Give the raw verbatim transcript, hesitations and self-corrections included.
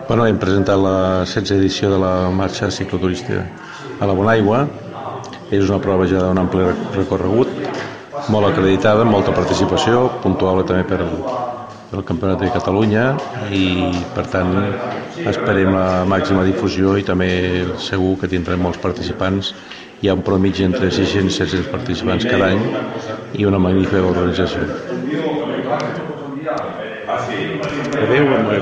Bueno, hem presentat la setze edició de la marxa cicloturística a la Bonaigua. És una prova ja d'un ampli recorregut, molt acreditada, amb molta participació, puntuable també per el Campionat de Catalunya, i per tant esperem la màxima difusió i també segur que tindrem molts participants. Hi ha un promigi entre sis-cents i set-cents participants cada any i una magnífica organització. Adéu,